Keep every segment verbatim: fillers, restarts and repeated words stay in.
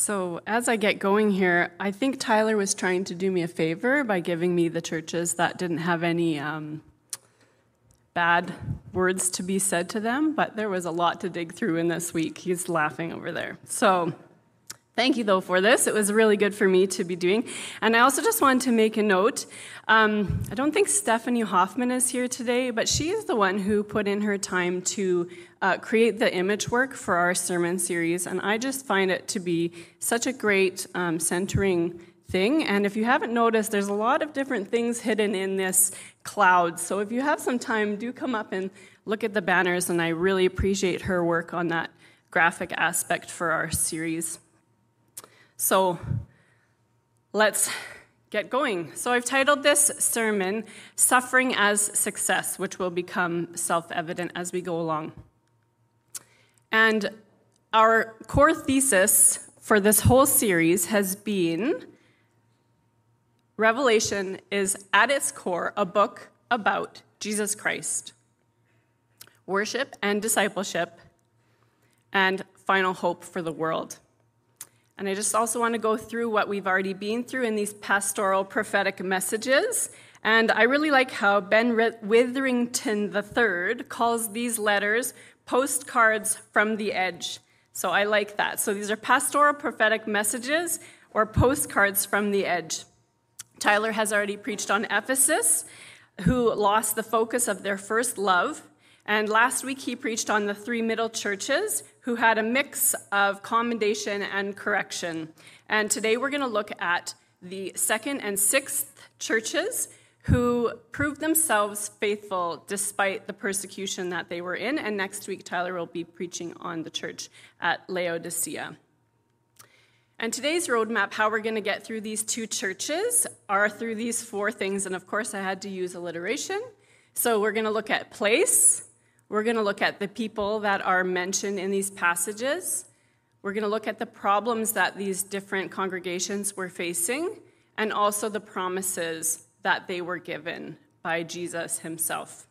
So as I get going here, I think Tyler was trying to do me a favor by giving me the churches that didn't have any um, bad words to be said to them, but there was a lot to dig through in this week. He's laughing over there. So thank you, though, for this. It was really good for me to be doing. And I also just wanted to make a note. Um, I don't think Stephanie Hoffman is here today, but she is the one who put in her time to uh, create the image work for our sermon series. And I just find it to be such a great um, centering thing. And if you haven't noticed, there's a lot of different things hidden in this cloud. So if you have some time, do come up and look at the banners. And I really appreciate her work on that graphic aspect for our series. So let's get going. So I've titled this sermon, Suffering as Success, which will become self-evident as we go along. And our core thesis for this whole series has been Revelation is at its core a book about Jesus Christ, worship and discipleship, and final hope for the world. And I just also want to go through what we've already been through in these pastoral prophetic messages. And I really like how Ben Witherington the third calls these letters postcards from the edge. So I like that. So these are pastoral prophetic messages or postcards from the edge. Tyler has already preached on Ephesus, who lost the focus of their first love. And last week he preached on the three middle churches who had a mix of commendation and correction. And today we're going to look at the second and sixth churches who proved themselves faithful despite the persecution that they were in. And next week Tyler will be preaching on the church at Laodicea. And today's roadmap, how we're going to get through these two churches, are through these four things. And of course I had to use alliteration. So we're going to look at place. We're going to look at the people that are mentioned in these passages. We're going to look at the problems that these different congregations were facing, and also the promises that they were given by Jesus himself.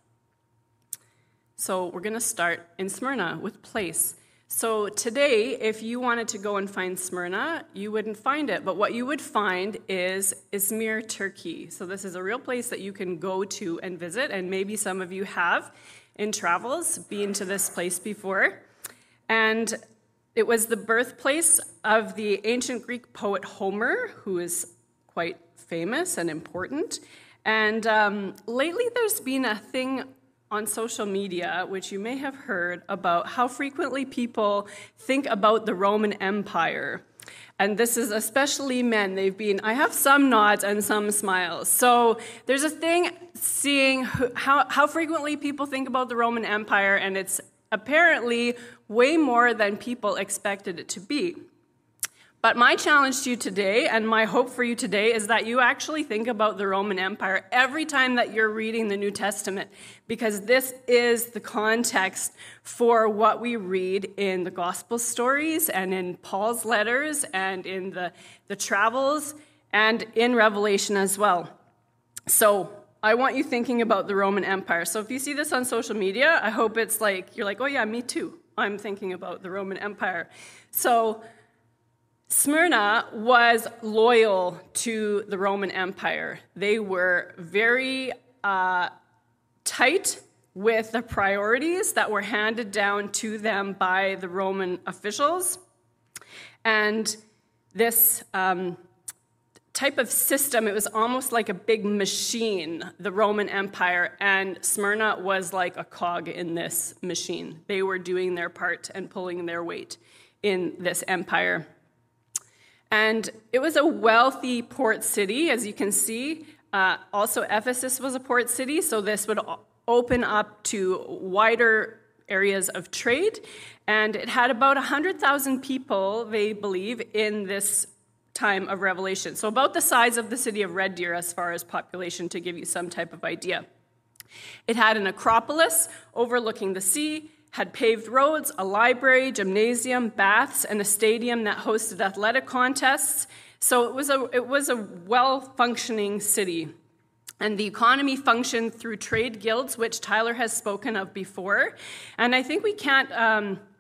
So we're going to start in Smyrna with place. So today, if you wanted to go and find Smyrna, you wouldn't find it. But what you would find is Izmir, Turkey. So this is a real place that you can go to and visit, and maybe some of you have in travels, been to this place before. And it was the birthplace of the ancient Greek poet Homer, who is quite famous and important. And um, lately there's been a thing on social media, which you may have heard, about how frequently people think about the Roman Empire. And this is especially men. They've been, I have some nods and some smiles. So there's a thing seeing how, how frequently people think about the Roman Empire, and it's apparently way more than people expected it to be. But my challenge to you today, and my hope for you today, is that you actually think about the Roman Empire every time that you're reading the New Testament, because this is the context for what we read in the gospel stories and in Paul's letters and in the, the travels and in Revelation as well. So I want you thinking about the Roman Empire. So if you see this on social media, I hope it's like, you're like, oh yeah, me too. I'm thinking about the Roman Empire. So Smyrna was loyal to the Roman Empire. They were very uh, tight with the priorities that were handed down to them by the Roman officials. And this um, type of system, it was almost like a big machine, the Roman Empire, and Smyrna was like a cog in this machine. They were doing their part and pulling their weight in this empire. And it was a wealthy port city, as you can see. Uh, also, Ephesus was a port city, so this would open up to wider areas of trade. And it had about one hundred thousand people, they believe, in this time of Revelation. So about the size of the city of Red Deer as far as population, to give you some type of idea. It had an acropolis overlooking the sea, had paved roads, a library, gymnasium, baths, and a stadium that hosted athletic contests. So it was a it was a well-functioning city. And the economy functioned through trade guilds, which Tyler has spoken of before. And I think we can't um,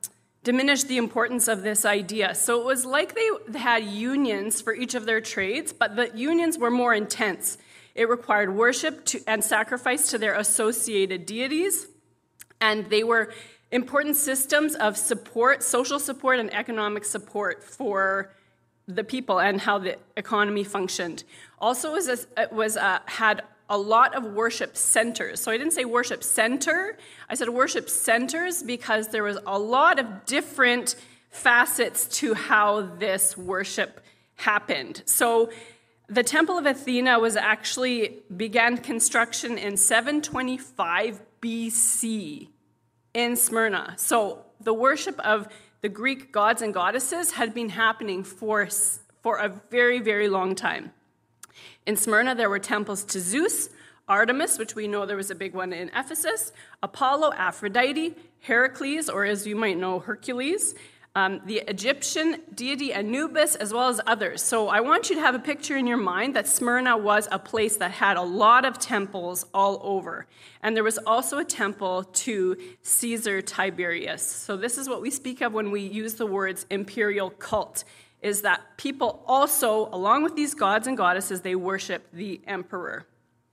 diminished the importance of this idea. So it was like they had unions for each of their trades, but the unions were more intense. It required worship to, and sacrifice to their associated deities, and they were important systems of support, social support and economic support for the people and how the economy functioned. Also, it was, a, it was a, had a lot of worship centers. So I didn't say worship center, I said worship centers because there was a lot of different facets to how this worship happened. So the Temple of Athena was actually began construction in seven twenty-five B C in Smyrna. So the worship of the Greek gods and goddesses had been happening for, for a very, very long time. In Smyrna, there were temples to Zeus, Artemis, which we know there was a big one in Ephesus, Apollo, Aphrodite, Heracles, or as you might know, Hercules, um, the Egyptian deity Anubis, as well as others. So I want you to have a picture in your mind that Smyrna was a place that had a lot of temples all over. And there was also a temple to Caesar Tiberius. So this is what we speak of when we use the words imperial cult, is that people also, along with these gods and goddesses, they worship the emperor.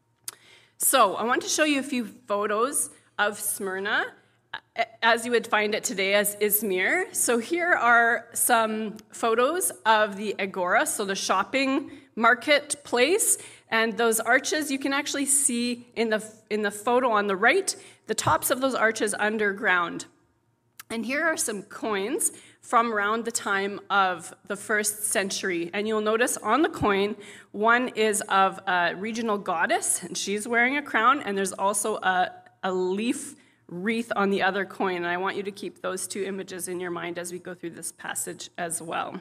So I want to show you a few photos of Smyrna, as you would find it today as Izmir. So here are some photos of the Agora, so the shopping marketplace, and those arches you can actually see in the, in the photo on the right, the tops of those arches underground. And here are some coins from around the time of the first century. And you'll notice on the coin, one is of a regional goddess, and she's wearing a crown, and there's also a, a leaf wreath on the other coin. And I want you to keep those two images in your mind as we go through this passage as well.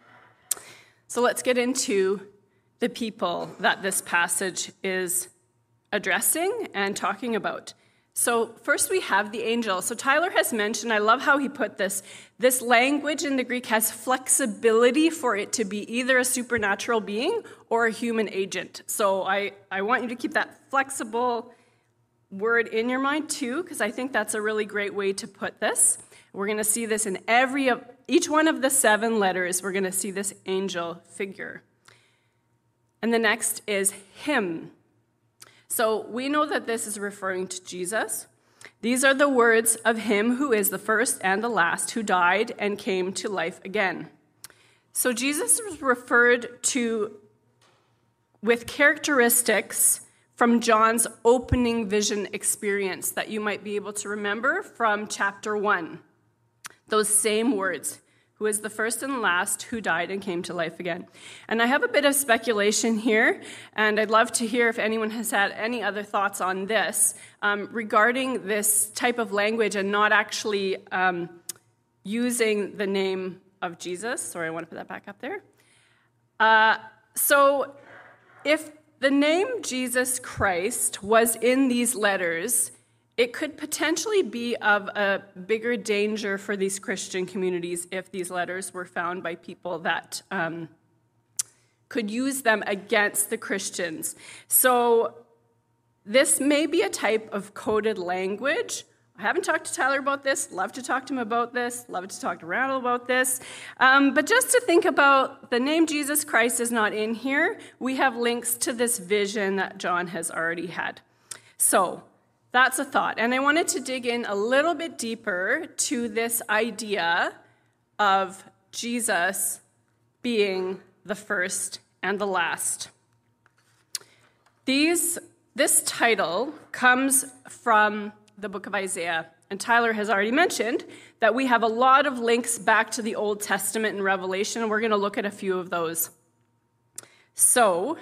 So let's get into the people that this passage is addressing and talking about. So first we have the angel. So Tyler has mentioned, I love how he put this, this language in the Greek has flexibility for it to be either a supernatural being or a human agent. So I, I want you to keep that flexible word in your mind too, because I think that's a really great way to put this. We're going to see this in every of each one of the seven letters. We're going to see this angel figure. And the next is him. So we know that this is referring to Jesus. These are the words of him who is the first and the last, who died and came to life again. So Jesus was referred to with characteristics from John's opening vision experience that you might be able to remember from chapter one. Those same words, who is the first and last, who died and came to life again. And I have a bit of speculation here, and I'd love to hear if anyone has had any other thoughts on this um, regarding this type of language and not actually um, using the name of Jesus. Sorry, I want to put that back up there. Uh, so if the name Jesus Christ was in these letters, it could potentially be of a bigger danger for these Christian communities if these letters were found by people that um, could use them against the Christians. So this may be a type of coded language. I haven't talked to Tyler about this. Love to talk to him about this. Love to talk to Randall about this. Um, but just to think about, the name Jesus Christ is not in here. We have links to this vision that John has already had. So that's a thought. And I wanted to dig in a little bit deeper to this idea of Jesus being the first and the last. These, this title comes from the book of Isaiah. And Tyler has already mentioned that we have a lot of links back to the Old Testament and Revelation, and we're going to look at a few of those. So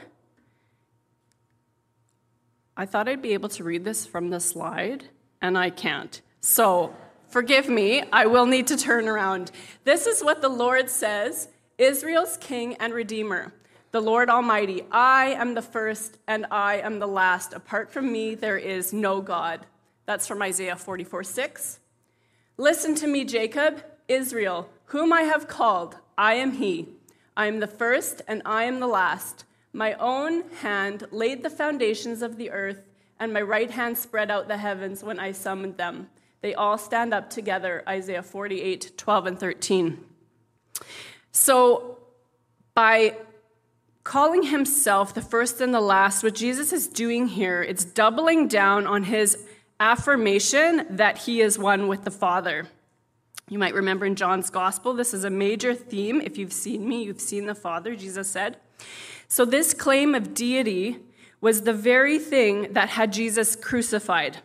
I thought I'd be able to read this from the slide, and I can't. So forgive me, I will need to turn around. This is what the Lord says, Israel's King and Redeemer, the Lord Almighty. I am the first and I am the last. Apart from me, there is no God. That's from Isaiah forty-four six. Listen to me, Jacob, Israel, whom I have called. I am he. I am the first and I am the last. My own hand laid the foundations of the earth, and my right hand spread out the heavens when I summoned them. They all stand up together, Isaiah forty-eight, twelve, and thirteen. So by calling himself the first and the last, what Jesus is doing here, it's doubling down on his affirmation that he is one with the Father. You might remember in John's Gospel, this is a major theme. If you've seen me, you've seen the Father, Jesus said. So this claim of deity was the very thing that had Jesus crucified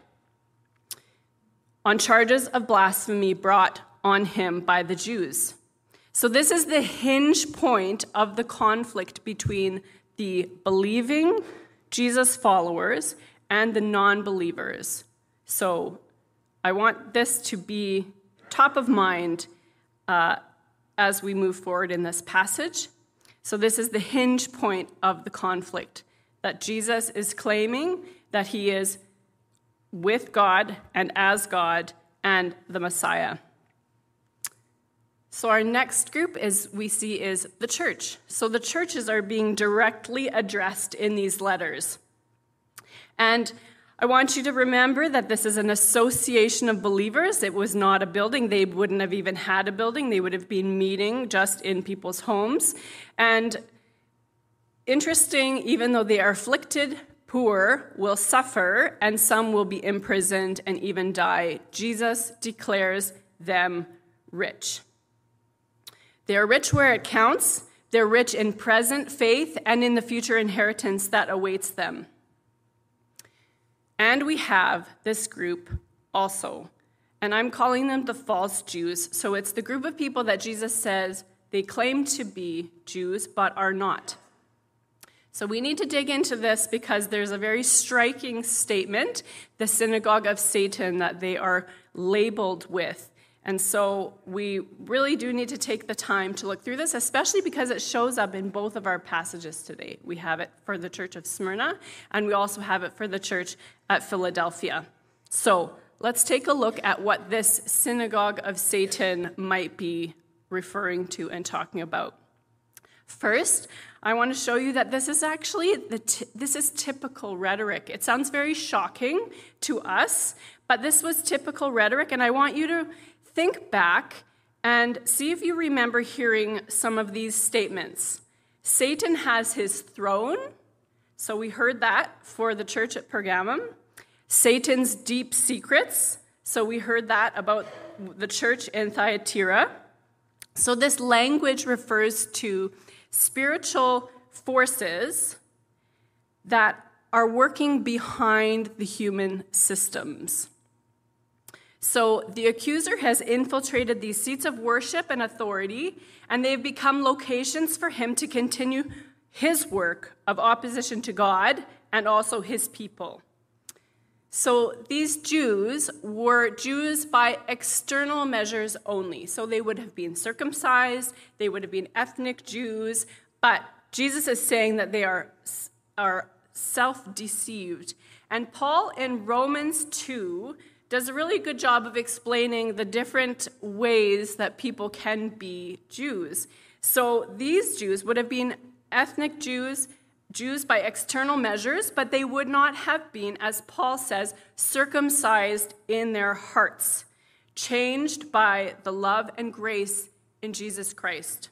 on charges of blasphemy brought on him by the Jews. So this is the hinge point of the conflict between the believing Jesus followers and the non-believers. So I want this to be top of mind uh, as we move forward in this passage. So this is the hinge point of the conflict, that Jesus is claiming that he is with God and as God and the Messiah. So our next group is we see is the church. So the churches are being directly addressed in these letters. And I want you to remember that this is an association of believers. It was not a building. They wouldn't have even had a building. They would have been meeting just in people's homes. And interesting, even though they are afflicted, poor will suffer, and some will be imprisoned and even die, Jesus declares them rich. They are rich where it counts. They're rich in present faith and in the future inheritance that awaits them. And we have this group also, and I'm calling them the false Jews. So it's the group of people that Jesus says they claim to be Jews but are not. So we need to dig into this because there's a very striking statement, the synagogue of Satan, that they are labeled with. And so we really do need to take the time to look through this, especially because it shows up in both of our passages today. We have it for the church of Smyrna, and we also have it for the church at Philadelphia. So let's take a look at what this synagogue of Satan might be referring to and talking about. First, I want to show you that this is actually, the t- this is typical rhetoric. It sounds very shocking to us, but this was typical rhetoric, and I want you to think back and see if you remember hearing some of these statements. Satan has his throne. So we heard that for the church at Pergamum. Satan's deep secrets. So we heard that about the church in Thyatira. So this language refers to spiritual forces that are working behind the human systems. So the accuser has infiltrated these seats of worship and authority, and they've become locations for him to continue his work of opposition to God and also his people. So these Jews were Jews by external measures only. So they would have been circumcised, they would have been ethnic Jews, but Jesus is saying that they are, are self-deceived. And Paul in Romans two does a really good job of explaining the different ways that people can be Jews. So these Jews would have been ethnic Jews, Jews by external measures, but they would not have been, as Paul says, circumcised in their hearts, changed by the love and grace in Jesus Christ.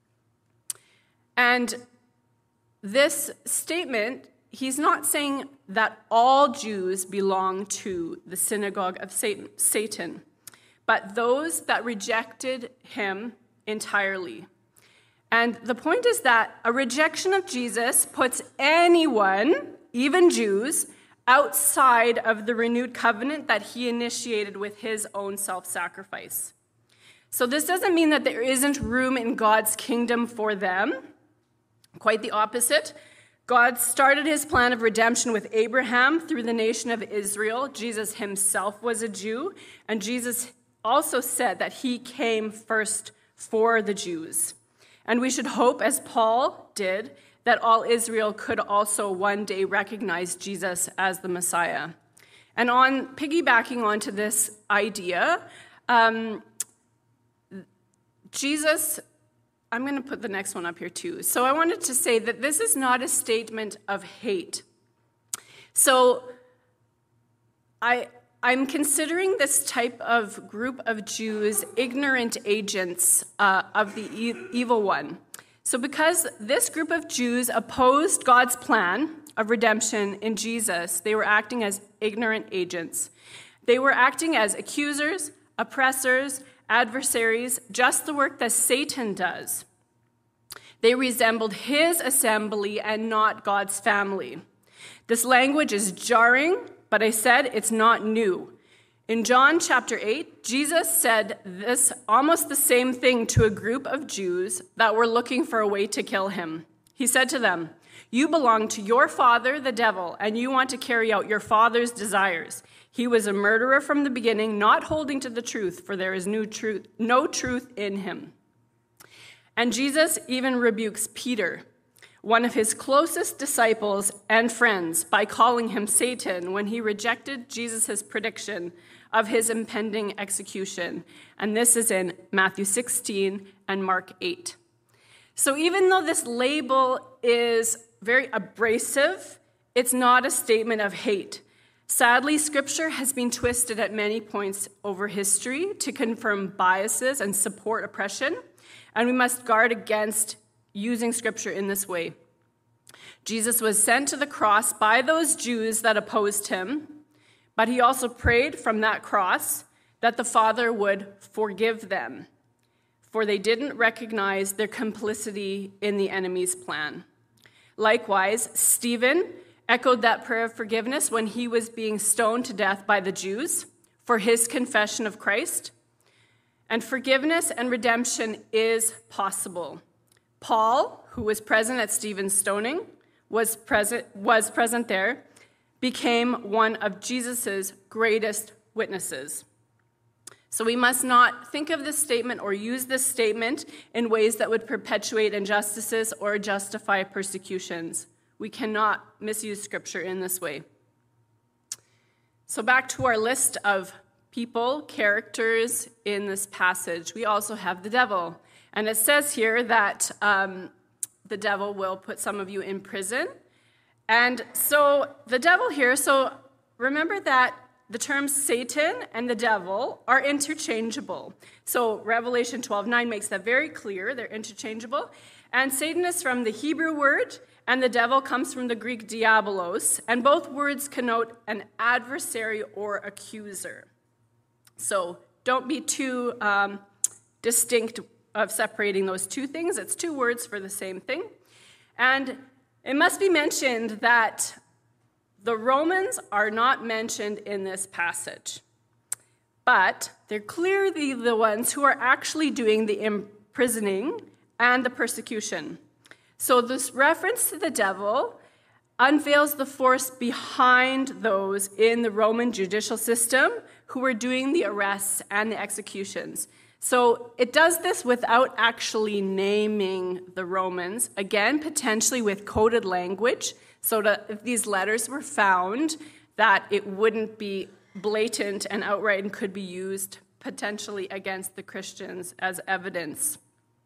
And this statement, he's not saying that all Jews belong to the synagogue of Satan, but those that rejected him entirely. And the point is that a rejection of Jesus puts anyone, even Jews, outside of the renewed covenant that he initiated with his own self-sacrifice. So this doesn't mean that there isn't room in God's kingdom for them. Quite the opposite. God started his plan of redemption with Abraham through the nation of Israel. Jesus himself was a Jew, and Jesus also said that he came first for the Jews. And we should hope, as Paul did, that all Israel could also one day recognize Jesus as the Messiah. And on piggybacking onto this idea, um, Jesus, I'm going to put the next one up here too. So I wanted to say that this is not a statement of hate. So I I'm considering this type of group of Jews ignorant agents uh, of the e- evil one. So because this group of Jews opposed God's plan of redemption in Jesus, they were acting as ignorant agents. They were acting as accusers, oppressors, adversaries, just the work that Satan does. They resembled his assembly and not God's family. This language is jarring, but I said it's not new. In John chapter eight, Jesus said this almost the same thing to a group of Jews that were looking for a way to kill him. He said to them, "You belong to your father, the devil, and you want to carry out your father's desires. He was a murderer from the beginning, not holding to the truth, for there is no truth, no truth in him." And Jesus even rebukes Peter, one of his closest disciples and friends, by calling him Satan when he rejected Jesus' prediction of his impending execution. And this is in Matthew sixteen and Mark eight. So even though this label is very abrasive, it's not a statement of hate. Sadly, Scripture has been twisted at many points over history to confirm biases and support oppression, and we must guard against using Scripture in this way. Jesus was sent to the cross by those Jews that opposed him, but he also prayed from that cross that the Father would forgive them, for they didn't recognize their complicity in the enemy's plan. Likewise, Stephen echoed that prayer of forgiveness when he was being stoned to death by the Jews for his confession of Christ. And forgiveness and redemption is possible. Paul, who was present at Stephen's stoning, was present, was present there, became one of Jesus' greatest witnesses. So we must not think of this statement or use this statement in ways that would perpetuate injustices or justify persecutions. We cannot misuse Scripture in this way. So back to our list of people, characters in this passage. We also have the devil. And it says here that um, the devil will put some of you in prison. And so the devil here, so remember that the terms Satan and the devil are interchangeable. So Revelation twelve nine makes that very clear. They're interchangeable. And Satan is from the Hebrew word, and the devil comes from the Greek diabolos. And both words connote an adversary or accuser. So don't be too um, distinct of separating those two things. It's two words for the same thing. And it must be mentioned that the Romans are not mentioned in this passage, but they're clearly the ones who are actually doing the imprisoning and the persecution. So this reference to the devil unveils the force behind those in the Roman judicial system who were doing the arrests and the executions. So it does this without actually naming the Romans, again, potentially with coded language, so that if these letters were found, that it wouldn't be blatant and outright and could be used potentially against the Christians as evidence.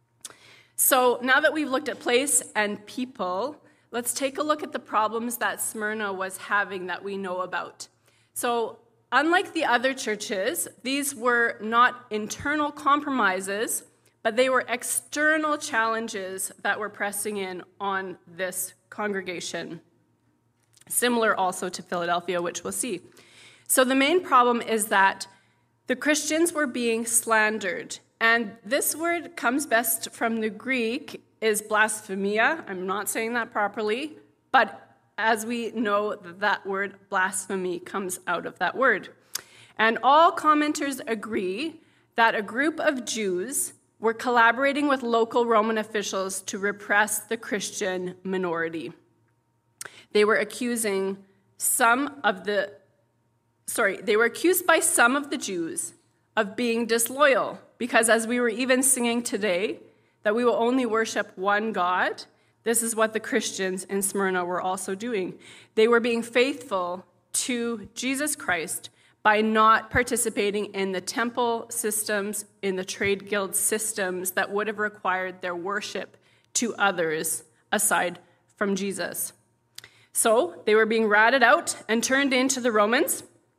So now that we've looked at place and people, let's take a look at the problems that Smyrna was having that we know about. So unlike the other churches, these were not internal compromises, but they were external challenges that were pressing in on this congregation. Similar also to Philadelphia, which we'll see. So the main problem is that the Christians were being slandered. And this word comes best from the Greek, is blasphemia. I'm not saying that properly, but as we know, that word blasphemy comes out of that word. And all commenters agree that a group of Jews were collaborating with local Roman officials to repress the Christian minority. They were accusing some of the, sorry, they were accused by some of the Jews of being disloyal, because as we were even singing today, that we will only worship one God, this is what the Christians in Smyrna were also doing. They were being faithful to Jesus Christ by not participating in the temple systems, in the trade guild systems that would have required their worship to others aside from Jesus. So they were being ratted out and turned into the Romans.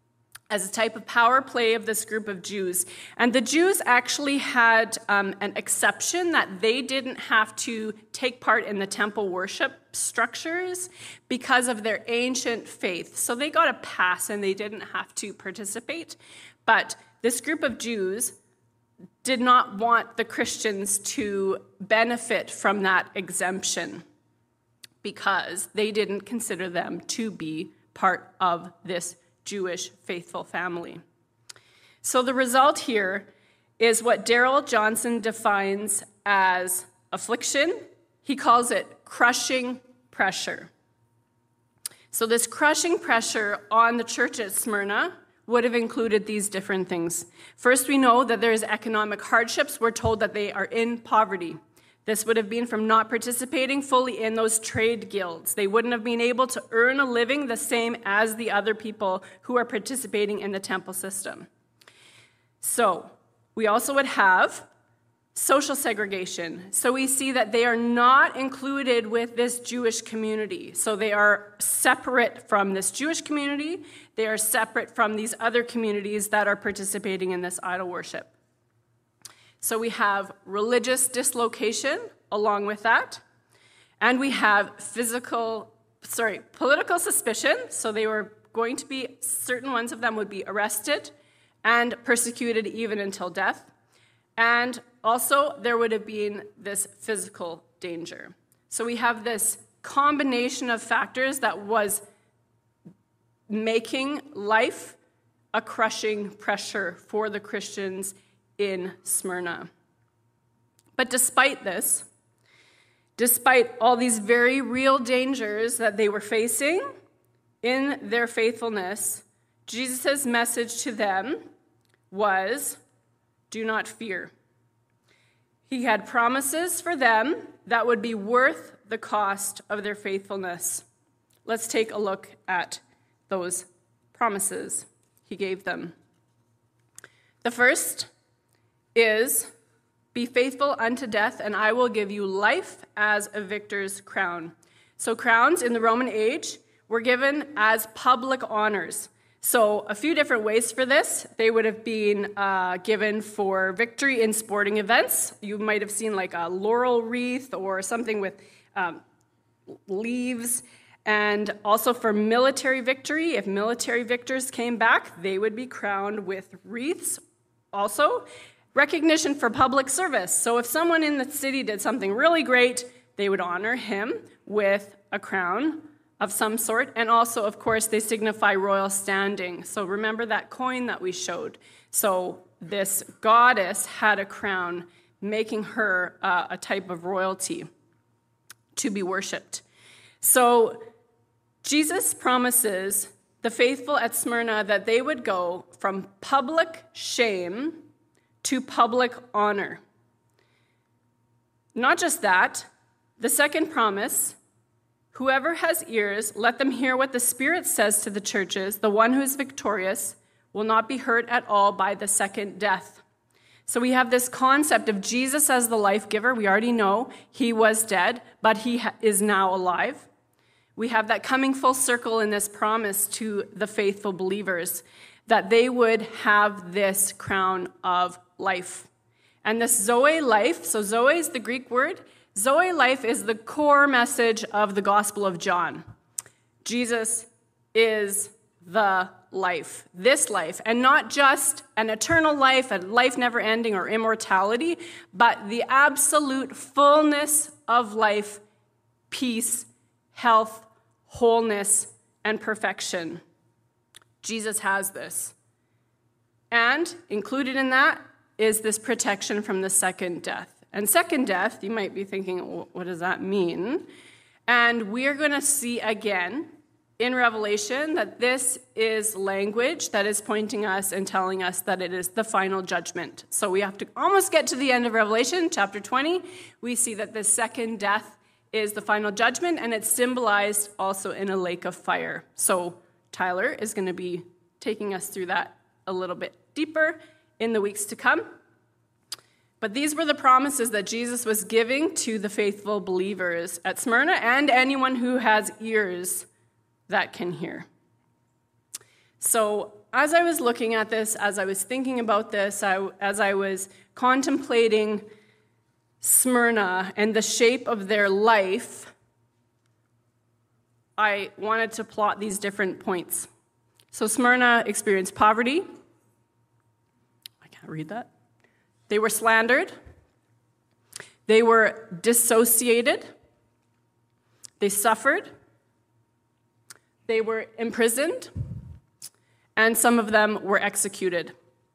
as a type of power play of this group of Jews. And the Jews actually had um, an exception that they didn't have to take part in the temple worship structures because of their ancient faith. So they got a pass and they didn't have to participate. But this group of Jews did not want the Christians to benefit from that exemption because they didn't consider them to be part of this Jewish faithful family. So the result here is what Darrell Johnson defines as affliction. He calls it crushing pressure. So this crushing pressure on the church at Smyrna would have included these different things. First, we know that there's economic hardships. We're told that they are in poverty. This would have been from not participating fully in those trade guilds. They wouldn't have been able to earn a living the same as the other people who are participating in the temple system. So we also would have social segregation. So we see that they are not included with this Jewish community. So they are separate from this Jewish community. They are separate from these other communities that are participating in this idol worship. So we have religious dislocation along with that. And we have physical, sorry, political suspicion. So they were going to be, certain ones of them would be arrested and persecuted even until death. And also there would have been this physical danger. So we have this combination of factors that was making life a crushing pressure for the Christians in Smyrna. But despite this, despite all these very real dangers that they were facing in their faithfulness, Jesus' message to them was, do not fear. He had promises for them that would be worth the cost of their faithfulness. Let's take a look at those promises he gave them. The first is, be faithful unto death, and I will give you life as a victor's crown. So crowns in the Roman age were given as public honors. So a few different ways for this. They would have been uh, given for victory in sporting events. You might have seen like a laurel wreath or something with um, leaves. And also for military victory, if military victors came back, they would be crowned with wreaths. Also, recognition for public service. So if someone in the city did something really great, they would honor him with a crown of some sort. And also, of course, they signify royal standing. So remember that coin that we showed. So this goddess had a crown, making her uh, a type of royalty to be worshipped. So Jesus promises the faithful at Smyrna that they would go from public shame to public honor. Not just that, the second promise, whoever has ears, let them hear what the Spirit says to the churches. The one who is victorious will not be hurt at all by the second death. So we have this concept of Jesus as the life giver. We already know he was dead, but he is now alive. We have that coming full circle in this promise to the faithful believers, that they would have this crown of life. And this Zoe life, so Zoe is the Greek word. Zoe life is the core message of the Gospel of John. Jesus is the life, this life, and not just an eternal life, a life never ending or immortality, but the absolute fullness of life, peace, health, wholeness, and perfection. Jesus has this. And included in that is this protection from the second death. And second death, you might be thinking, what does that mean? And we're going to see again in Revelation that this is language that is pointing us and telling us that it is the final judgment. So we have to almost get to the end of Revelation, chapter twenty. We see that the second death is the final judgment, and it's symbolized also in a lake of fire. So Tyler is going to be taking us through that a little bit deeper in the weeks to come. But these were the promises that Jesus was giving to the faithful believers at Smyrna and anyone who has ears that can hear. So as I was looking at this, as I was thinking about this, I, as I was contemplating Smyrna and the shape of their life, I wanted to plot these different points. So Smyrna experienced poverty. I can't read that. They were slandered. They were dissociated. They suffered. They were imprisoned. And some of them were executed.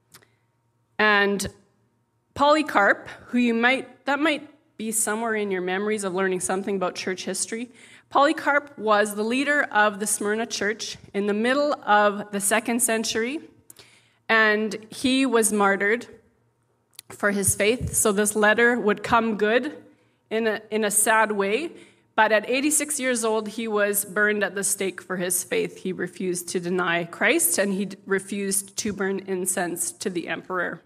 And Polycarp, who you might, that might be somewhere in your memories of learning something about church history. Polycarp was the leader of the Smyrna church in the middle of the second century, and he was martyred for his faith. So this letter would come good in a, in a sad way, but at eighty-six years old, he was burned at the stake for his faith. He refused to deny Christ, and he refused to burn incense to the emperor.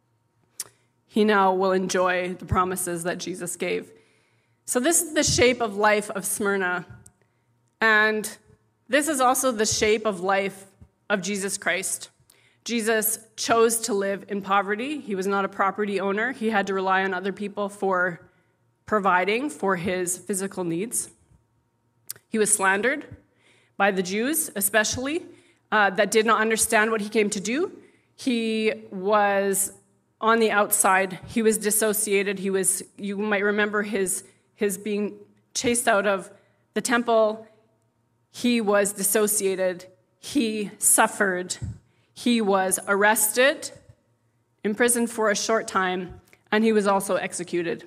He now will enjoy the promises that Jesus gave. So this is the shape of life of Smyrna. And this is also the shape of life of Jesus Christ. Jesus chose to live in poverty. He was not a property owner. He had to rely on other people for providing for his physical needs. He was slandered by the Jews, especially, uh, that did not understand what he came to do. He was on the outside. He was dissociated. He was, you might remember his his being chased out of the temple. He was dissociated. He suffered. He was arrested, imprisoned for a short time, and he was also executed.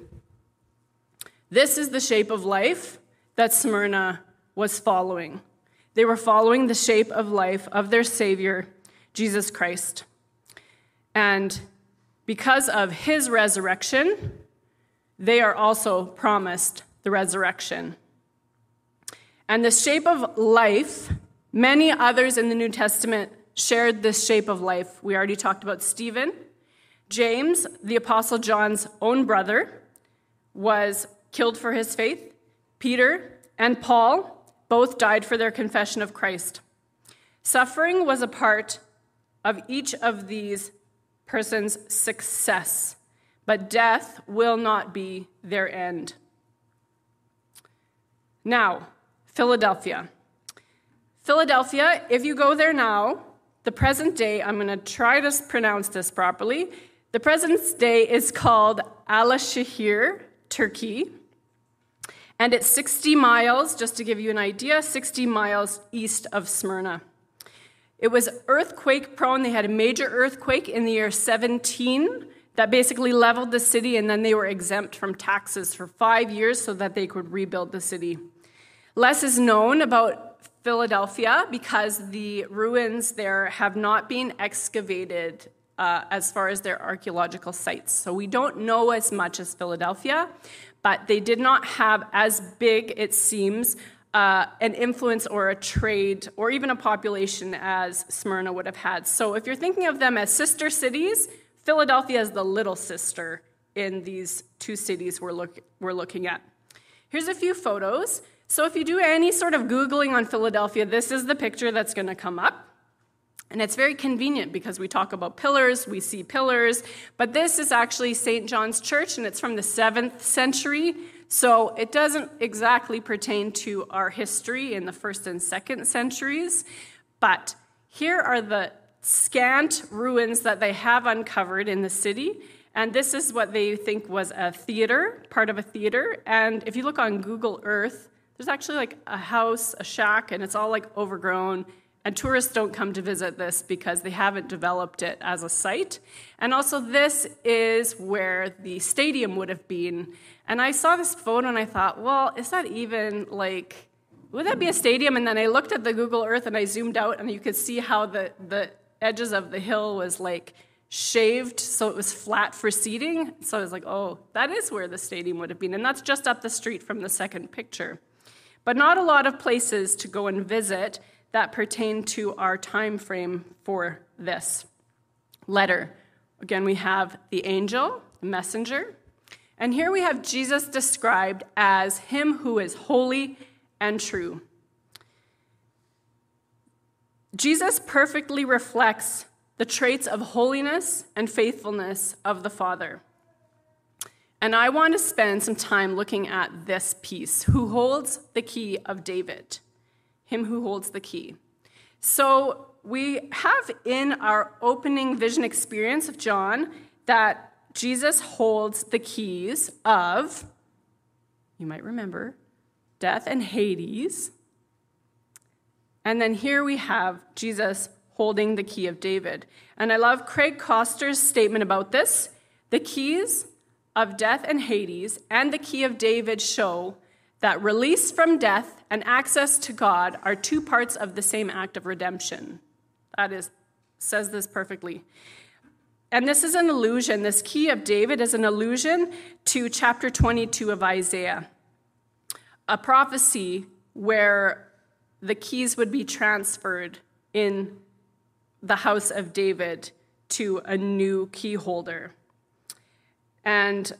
This is the shape of life that Smyrna was following. They were following the shape of life of their Savior, Jesus Christ. And because of his resurrection, they are also promised the resurrection. And the shape of life, many others in the New Testament shared this shape of life. We already talked about Stephen. James, the Apostle John's own brother, was killed for his faith. Peter and Paul both died for their confession of Christ. Suffering was a part of each of these persons' success, but death will not be their end. Now, Philadelphia. Philadelphia, if you go there now, the present day, I'm going to try to pronounce this properly. The present day is called Alaşehir, Turkey. And it's sixty miles, just to give you an idea, sixty miles east of Smyrna. It was earthquake prone. They had a major earthquake in the year seventeen that basically leveled the city, and then they were exempt from taxes for five years so that they could rebuild the city. Less is known about Philadelphia because the ruins there have not been excavated uh, as far as their archaeological sites. So we don't know as much as Philadelphia, but they did not have as big, it seems, uh, an influence or a trade or even a population as Smyrna would have had. So if you're thinking of them as sister cities, Philadelphia is the little sister in these two cities we're, look, we're looking at. Here's a few photos. So if you do any sort of Googling on Philadelphia, this is the picture that's going to come up. And it's very convenient because we talk about pillars, we see pillars, but this is actually Saint John's Church, and it's from the seventh century, so it doesn't exactly pertain to our history in the first and second centuries, but here are the scant ruins that they have uncovered in the city, and this is what they think was a theater, part of a theater, and if you look on Google Earth, there's actually like a house, a shack, and it's all like overgrown. And tourists don't come to visit this because they haven't developed it as a site. And also this is where the stadium would have been. And I saw this photo and I thought, well, is that even like, would that be a stadium? And then I looked at the Google Earth and I zoomed out and you could see how the, the edges of the hill was like shaved so it was flat for seating. So I was like, oh, that is where the stadium would have been. And that's just up the street from the second picture. But not a lot of places to go and visit that pertain to our time frame for this letter. Again, we have the angel, the messenger, and here we have Jesus described as him who is holy and true. Jesus perfectly reflects the traits of holiness and faithfulness of the Father. And I want to spend some time looking at this piece, who holds the key of David, him who holds the key. So we have in our opening vision experience of John that Jesus holds the keys of, you might remember, death and Hades. And then here we have Jesus holding the key of David. And I love Craig Koster's statement about this. The keys of death and Hades and the key of David show that release from death and access to God are two parts of the same act of redemption. That is, says this perfectly. And this is an allusion. This key of David is an allusion to chapter twenty-two of Isaiah, a prophecy where the keys would be transferred in the house of David to a new key holder. And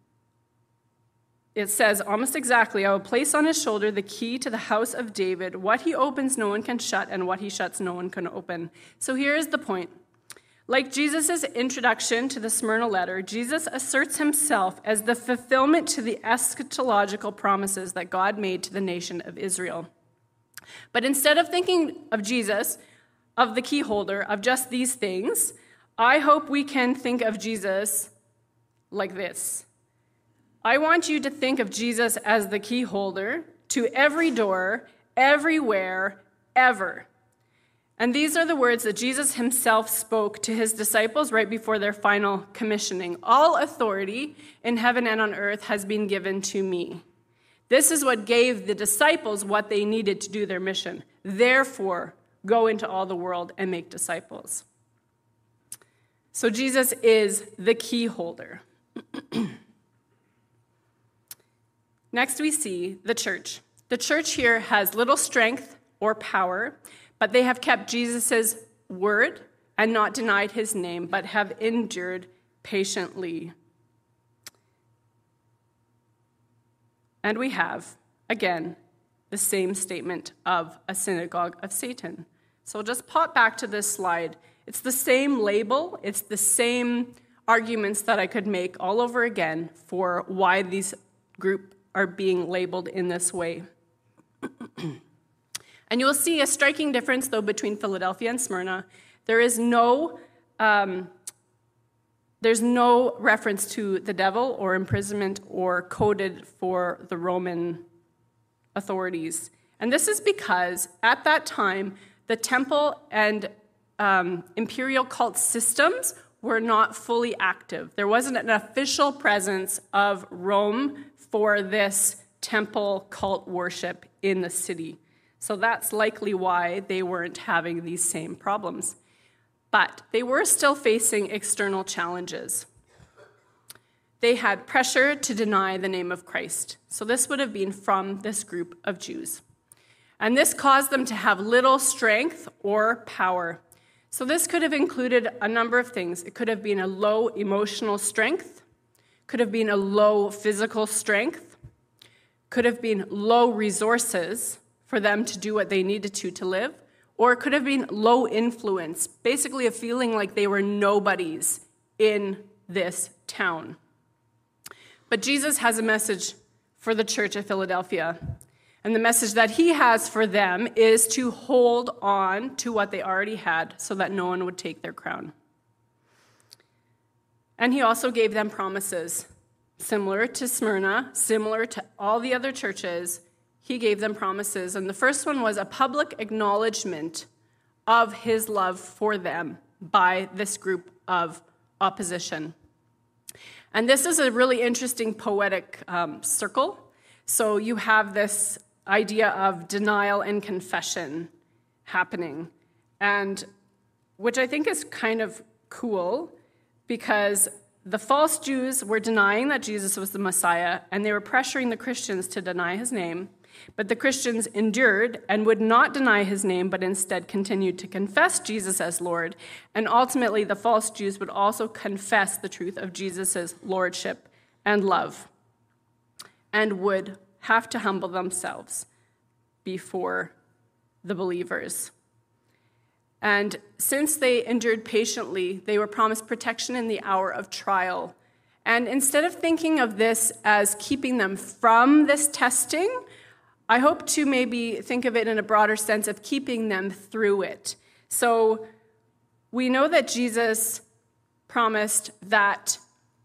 it says almost exactly, I will place on his shoulder the key to the house of David. What he opens, no one can shut, and what he shuts, no one can open. So here is the point. Like Jesus' introduction to the Smyrna letter, Jesus asserts himself as the fulfillment to the eschatological promises that God made to the nation of Israel. But instead of thinking of Jesus, of the key holder, of just these things, I hope we can think of Jesus like this. I want you to think of Jesus as the key holder to every door, everywhere, ever. And these are the words that Jesus himself spoke to his disciples right before their final commissioning. All authority in heaven and on earth has been given to me. This is what gave the disciples what they needed to do their mission. Therefore, go into all the world and make disciples. So Jesus is the key holder. Next, we see the church. The church here has little strength or power, but they have kept Jesus' word and not denied his name, but have endured patiently. And we have, again, the same statement of a synagogue of Satan. So just pop back to this slide. It's the same label. It's the same arguments that I could make all over again for why these groups are being labeled in this way. And you will see a striking difference, though, between Philadelphia and Smyrna. There is no, um, there's no reference to the devil or imprisonment or coded for the Roman authorities. And this is because at that time, the temple and um, imperial cult systems were not fully active. There wasn't an official presence of Rome for this temple cult worship in the city. So that's likely why they weren't having these same problems. But they were still facing external challenges. They had pressure to deny the name of Christ. So this would have been from this group of Jews. And this caused them to have little strength or power. So this could have included a number of things. It could have been a low emotional strength, could have been a low physical strength, could have been low resources for them to do what they needed to to live, or it could have been low influence, basically a feeling like they were nobodies in this town. But Jesus has a message for the church of Philadelphia. And the message that he has for them is to hold on to what they already had so that no one would take their crown. And he also gave them promises. Similar to Smyrna, similar to all the other churches, he gave them promises. And the first one was a public acknowledgement of his love for them by this group of opposition. And this is a really interesting poetic um, circle. So you have this idea of denial and confession happening, and which I think is kind of cool because the false Jews were denying that Jesus was the Messiah, and they were pressuring the Christians to deny his name. But the Christians endured and would not deny his name, but instead continued to confess Jesus as Lord. And ultimately, the false Jews would also confess the truth of Jesus' lordship and love, and would have to humble themselves before the believers. And since they endured patiently, they were promised protection in the hour of trial. And instead of thinking of this as keeping them from this testing, I hope to maybe think of it in a broader sense of keeping them through it. So we know that Jesus promised that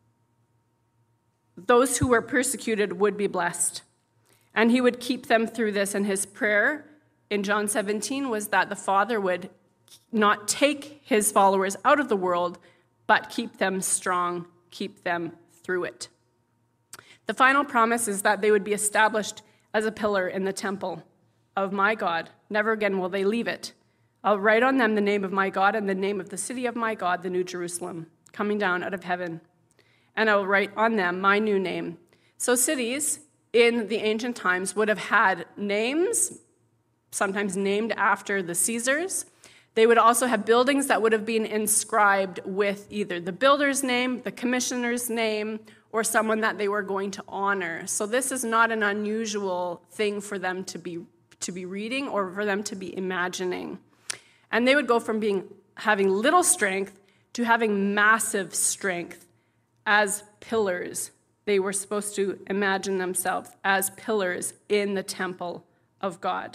those who were persecuted would be blessed, and he would keep them through this. And his prayer in John seventeen was that the Father would not take his followers out of the world, but keep them strong, keep them through it. The final promise is that they would be established as a pillar in the temple of my God. Never again will they leave it. I'll write on them the name of my God and the name of the city of my God, the New Jerusalem, coming down out of heaven. And I will write on them my new name. So cities in the ancient times would have had names, sometimes named after the Caesars. They would also have buildings that would have been inscribed with either the builder's name, the commissioner's name, or someone that they were going to honor. So this is not an unusual thing for them to be to be reading or for them to be imagining. And they would go from being having little strength to having massive strength as pillars. They were supposed to imagine themselves as pillars in the temple of God.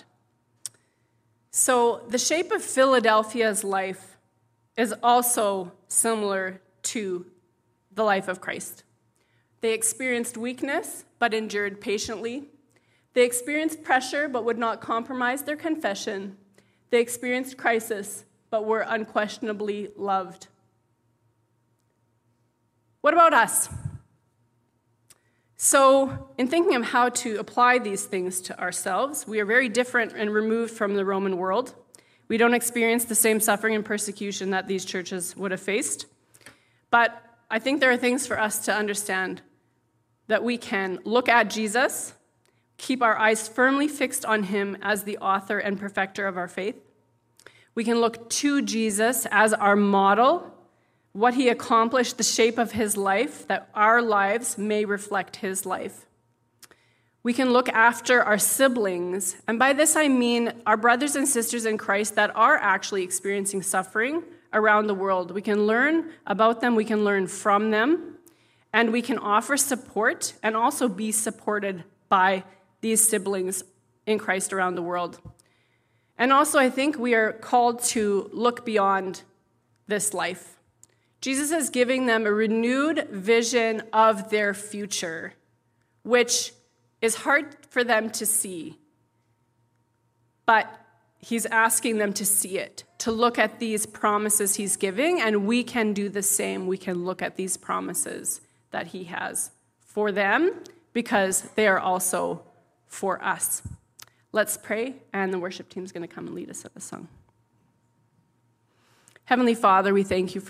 So the shape of Philadelphia's life is also similar to the life of Christ. They experienced weakness, but endured patiently. They experienced pressure, but would not compromise their confession. They experienced crisis, but were unquestionably loved. What about us? So, in thinking of how to apply these things to ourselves, we are very different and removed from the Roman world. We don't experience the same suffering and persecution that these churches would have faced. But I think there are things for us to understand that we can look at Jesus, keep our eyes firmly fixed on him as the author and perfecter of our faith. We can look to Jesus as our model, what he accomplished, the shape of his life, that our lives may reflect his life. We can look after our siblings, and by this I mean our brothers and sisters in Christ that are actually experiencing suffering around the world. We can learn about them, we can learn from them, and we can offer support and also be supported by these siblings in Christ around the world. And also I think we are called to look beyond this life. Jesus is giving them a renewed vision of their future, which is hard for them to see. But he's asking them to see it, to look at these promises he's giving, and we can do the same. We can look at these promises that he has for them because they are also for us. Let's pray, and the worship team is going to come and lead us in a song. Heavenly Father, we thank you for